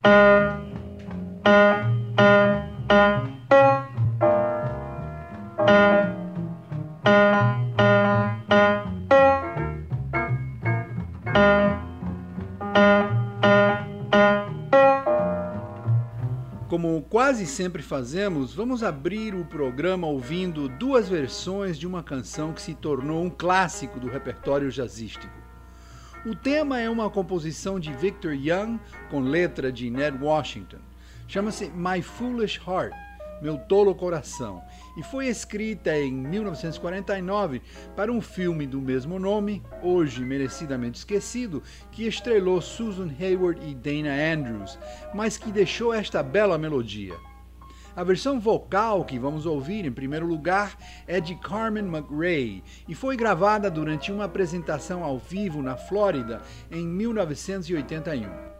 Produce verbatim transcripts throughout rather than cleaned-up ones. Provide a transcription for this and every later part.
Como quase sempre fazemos, vamos abrir o programa ouvindo duas versões de uma canção que se tornou um clássico do repertório jazzístico. O tema é uma composição de Victor Young com letra de Ned Washington. Chama-se My Foolish Heart, Meu Tolo Coração, e foi escrita em mil novecentos e quarenta e nove para um filme do mesmo nome, hoje merecidamente esquecido, que estrelou Susan Hayward e Dana Andrews, mas que deixou esta bela melodia. A versão vocal que vamos ouvir em primeiro lugar é de Carmen McRae e foi gravada durante uma apresentação ao vivo na Flórida em mil novecentos e oitenta e um.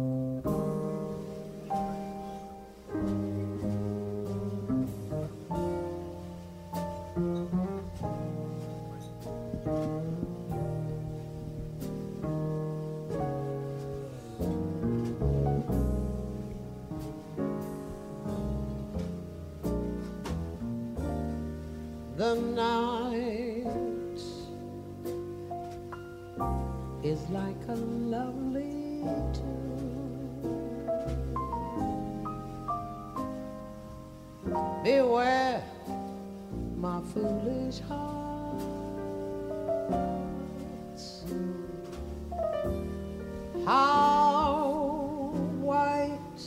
The night is like a lovely tune. Beware my foolish hearts, how white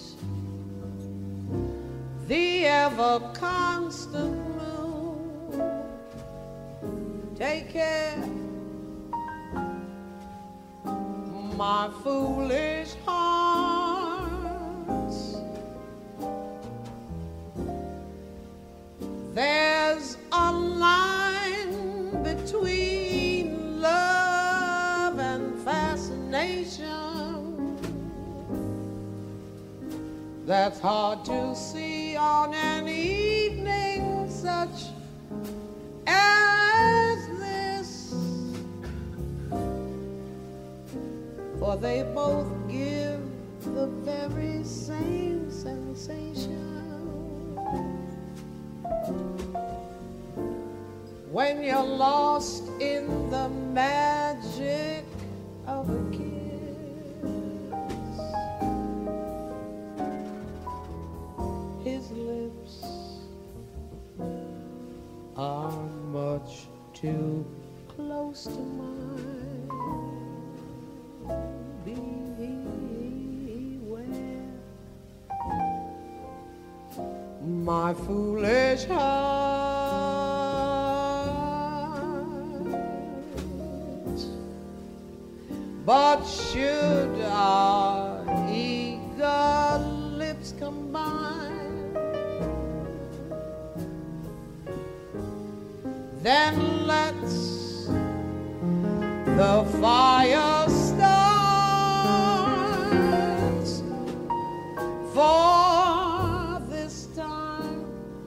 the ever constant moon. Take care, my foolish hearts. There's a line between love and fascination that's hard to see on an evening such as this, for they both give the very same sensation. When you're lost in the magic of a kiss, his lips are much too close to mine. Beware my foolish heart. But should our eager lips combine, then let's the fire start. For this time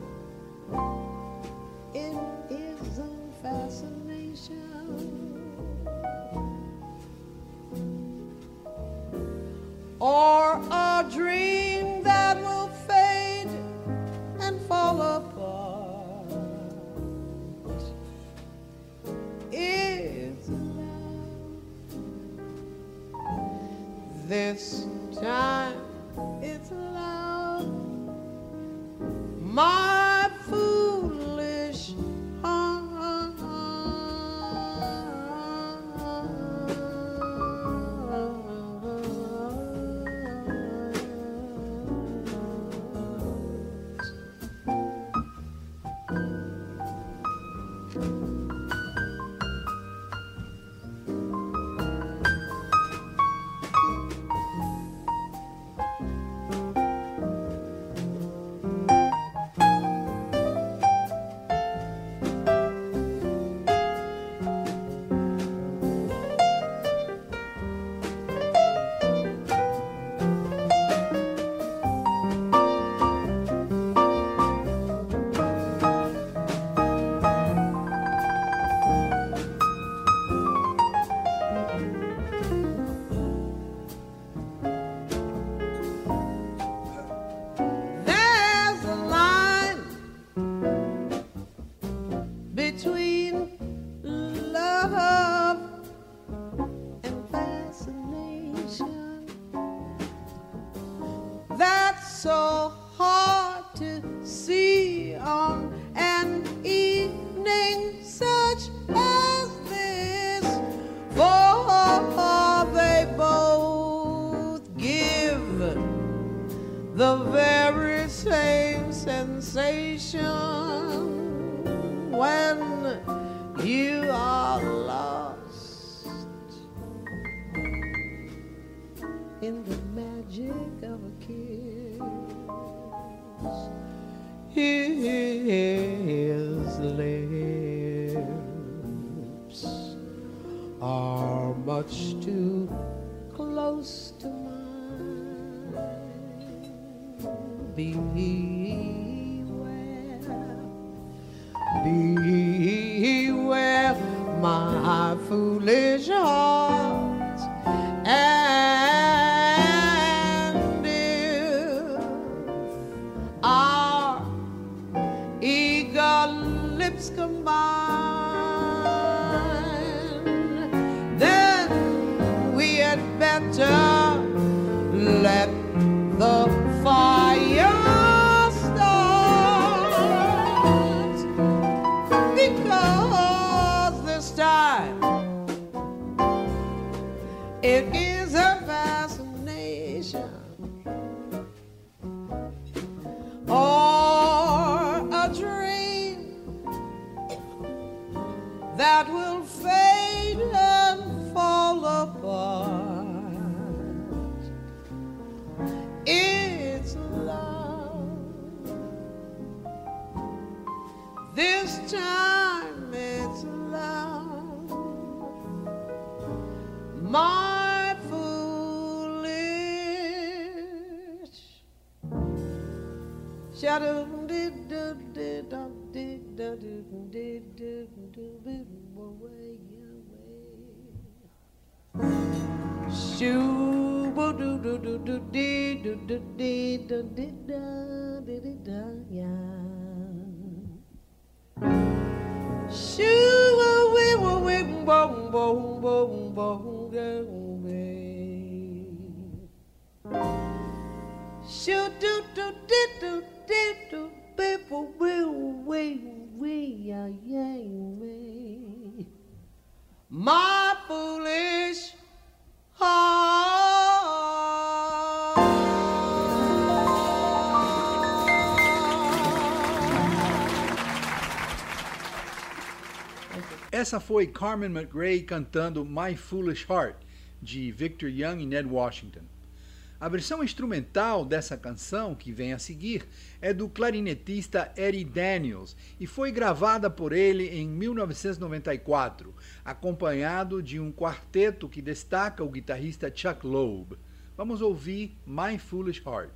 it isn't fascination, or a dream that will fade and fall apart. It's love. This time it's love. My foolish heart. so hard to see on an evening such as this, for they both give the very same sensation when you are lost in the magic of a kiss. His lips are much too close to mine. Beware, beware my foolish heart, and if our eager lips combine, then we had better let the fire start, because this time it is a fascination or a dream that will fade and fall apart. It's love. This time it's love. My foolish shadow did do did did did did did away away. Shoo do do do do do dee do do dee do dee da dee dee da yeah. Shoo wee wee wee boom boom boom boom away. Shoo do do dee do dee do people will wee wee yeah yeah me. My foolish Essa foi Carmen McRae cantando My Foolish Heart, de Victor Young e Ned Washington. A versão instrumental dessa canção, que vem a seguir, é do clarinetista Eddie Daniels e foi gravada por ele em mil novecentos e noventa e quatro, acompanhado de um quarteto que destaca o guitarrista Chuck Loeb. Vamos ouvir My Foolish Heart.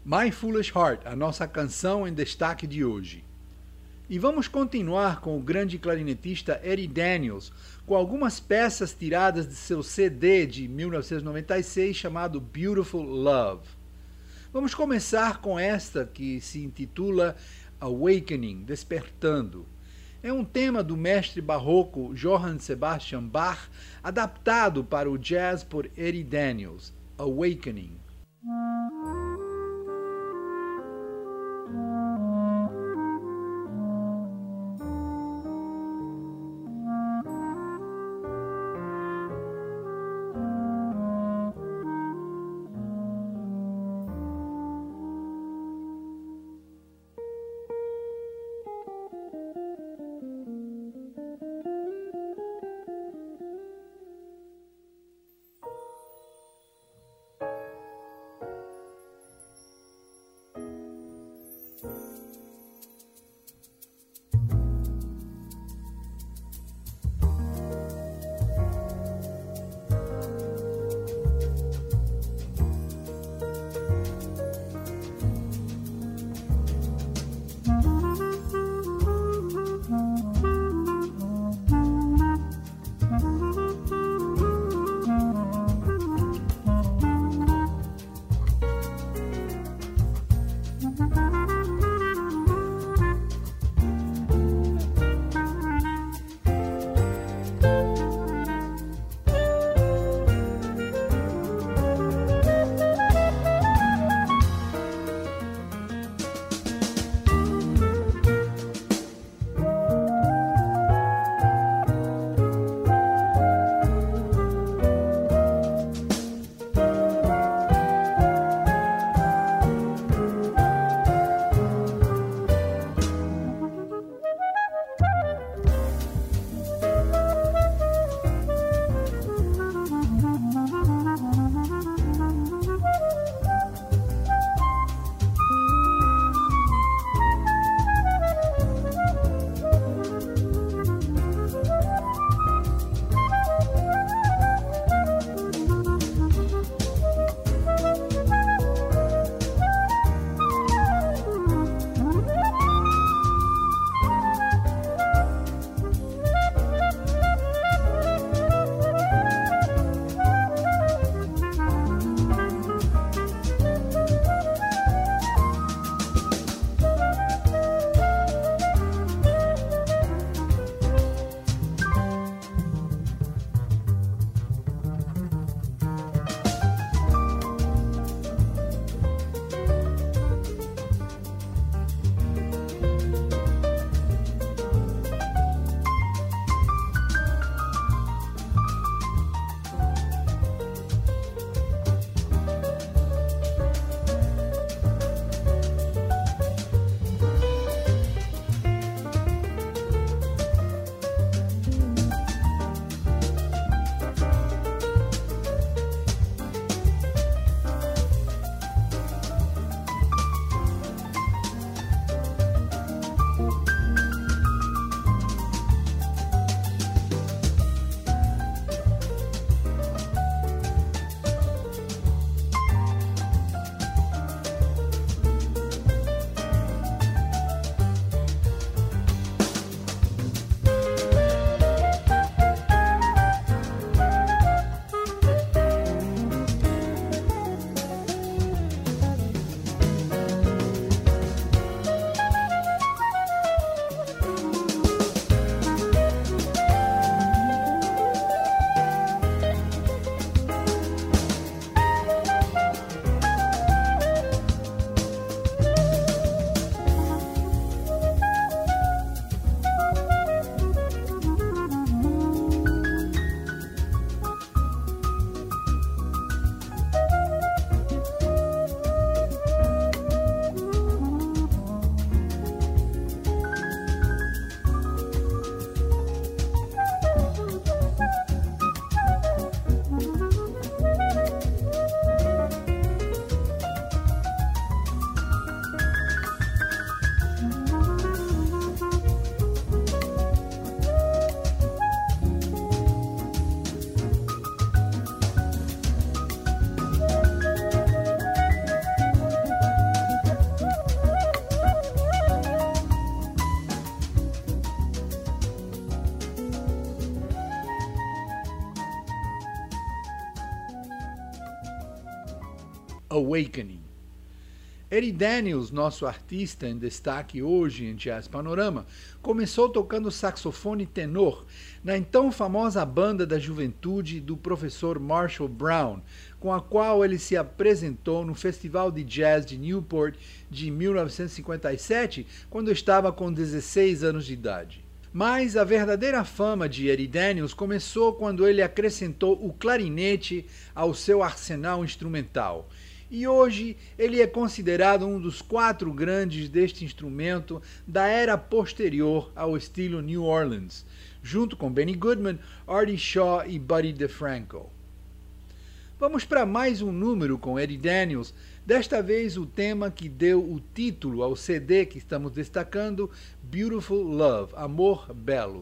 My Foolish Heart, a nossa canção em destaque de hoje. E vamos continuar com o grande clarinetista Eddie Daniels, com algumas peças tiradas de seu C D de mil novecentos e noventa e seis chamado Beautiful Love. Vamos começar com esta que se intitula Awakening, Despertando. É um tema do mestre barroco Johann Sebastian Bach, adaptado para o jazz por Eddie Daniels, Awakening. Awakening. Eddie Daniels, nosso artista em destaque hoje em Jazz Panorama, começou tocando saxofone tenor na então famosa banda da juventude do professor Marshall Brown, com a qual ele se apresentou no Festival de Jazz de Newport de mil novecentos e cinquenta e sete, quando estava com dezesseis anos de idade. Mas a verdadeira fama de Eddie Daniels começou quando ele acrescentou o clarinete ao seu arsenal instrumental. E hoje ele é considerado um dos quatro grandes deste instrumento da era posterior ao estilo New Orleans, junto com Benny Goodman, Artie Shaw e Buddy DeFranco. Vamos para mais um número com Eddie Daniels, desta vez o tema que deu o título ao C D que estamos destacando, Beautiful Love, Amor Belo.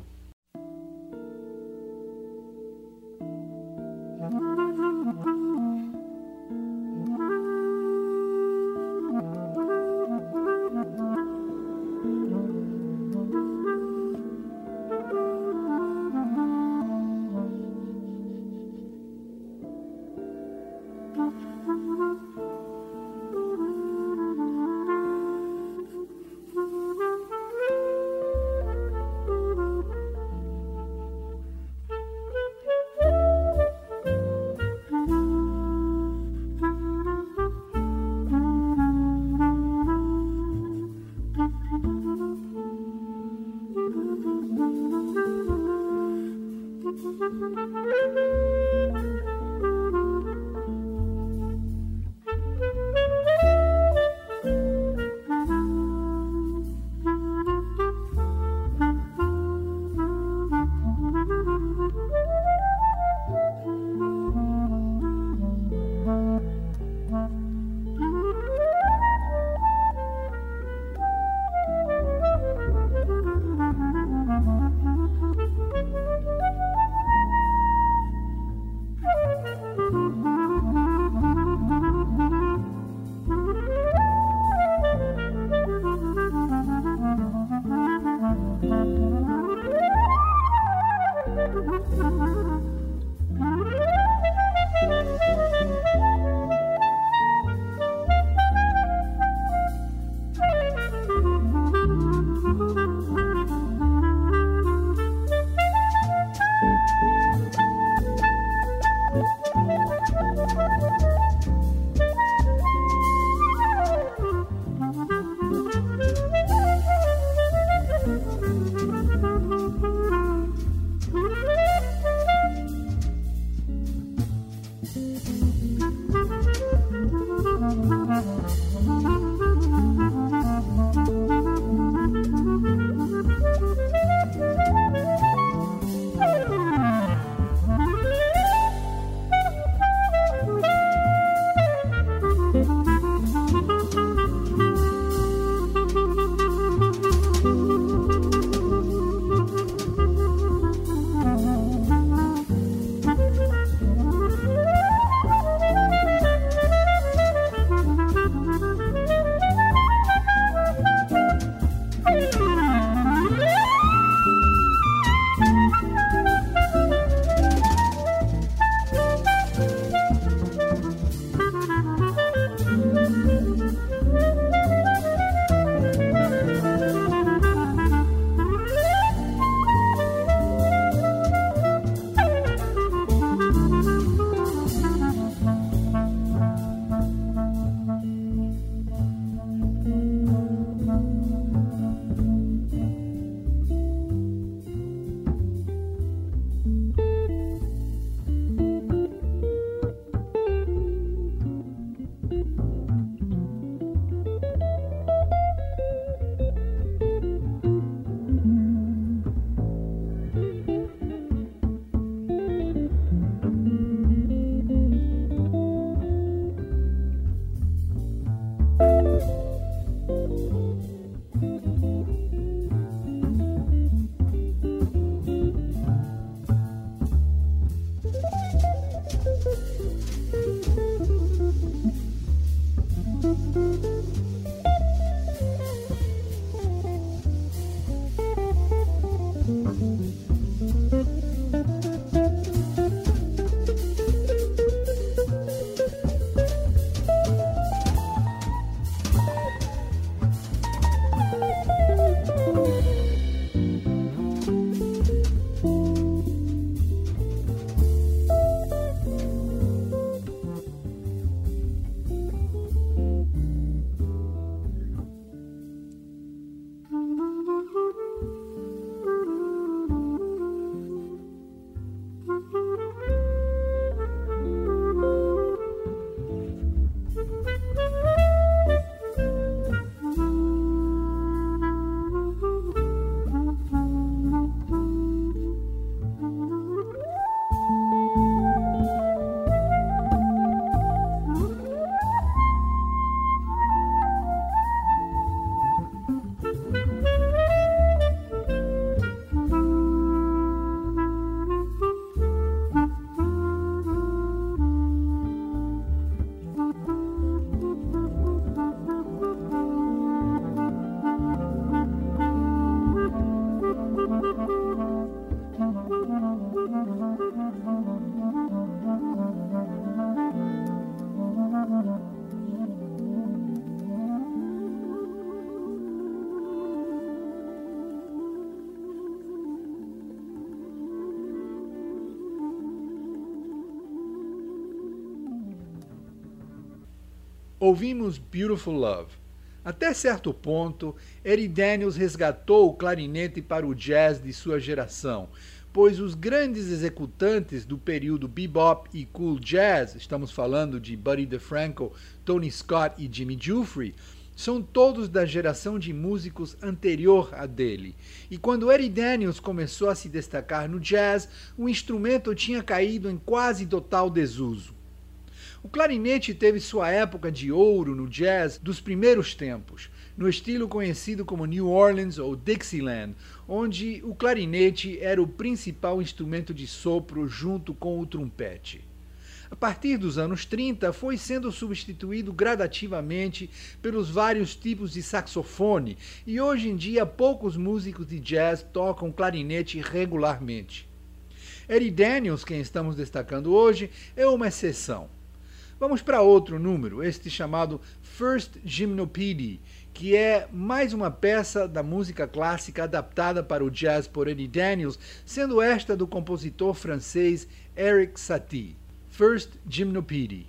Ouvimos Beautiful Love. Até certo ponto, Eddie Daniels resgatou o clarinete para o jazz de sua geração, pois os grandes executantes do período bebop e cool jazz, estamos falando de Buddy DeFranco, Tony Scott e Jimmy Giuffre, são todos da geração de músicos anterior a dele. E quando Eddie Daniels começou a se destacar no jazz, o instrumento tinha caído em quase total desuso. O clarinete teve sua época de ouro no jazz dos primeiros tempos, no estilo conhecido como New Orleans ou Dixieland, onde o clarinete era o principal instrumento de sopro junto com o trompete. A partir dos anos trinta, foi sendo substituído gradativamente pelos vários tipos de saxofone, e hoje em dia poucos músicos de jazz tocam clarinete regularmente. Eddie Daniels, quem estamos destacando hoje, é uma exceção. Vamos para outro número, este chamado First Gymnopédie, que é mais uma peça da música clássica adaptada para o jazz por Eddie Daniels, sendo esta do compositor francês Erik Satie. First Gymnopédie.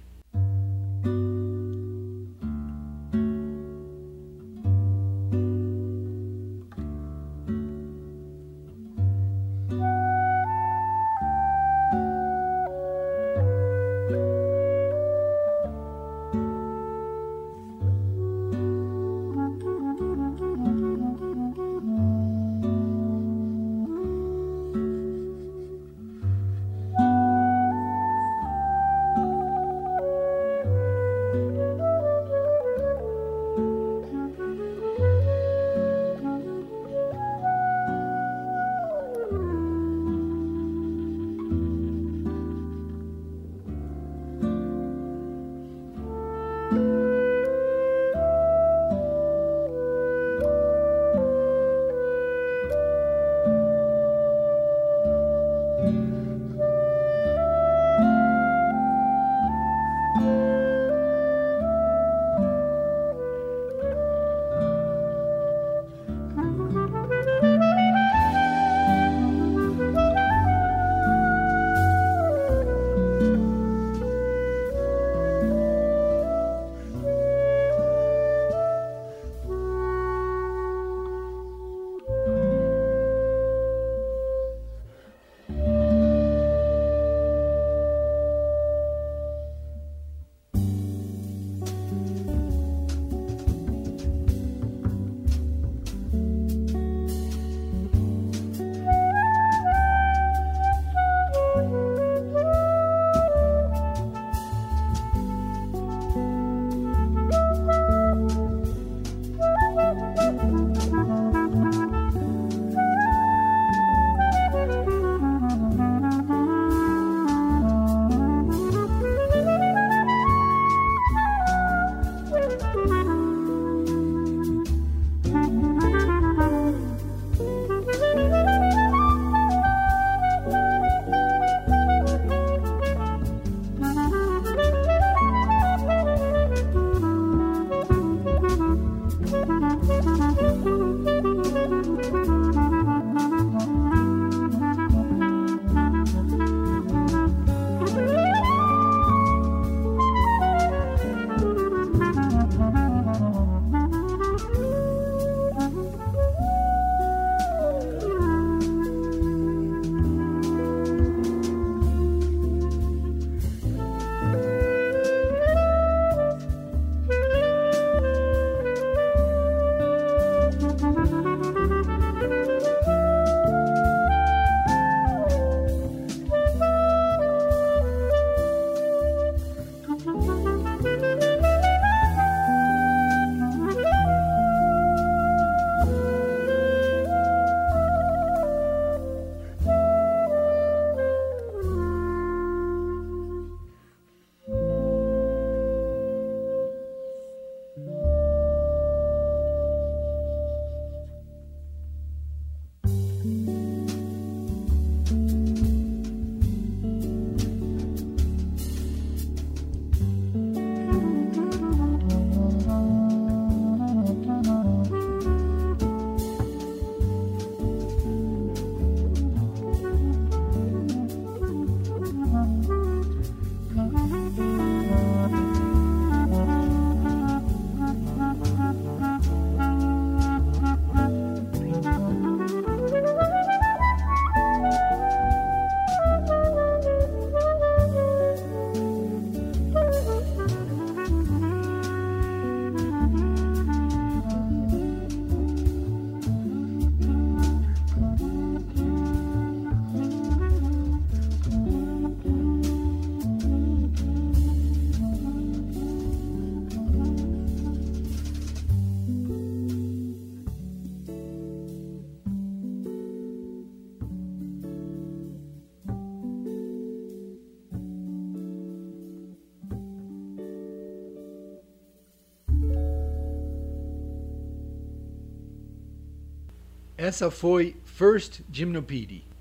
Essa foi First Gymnopédie.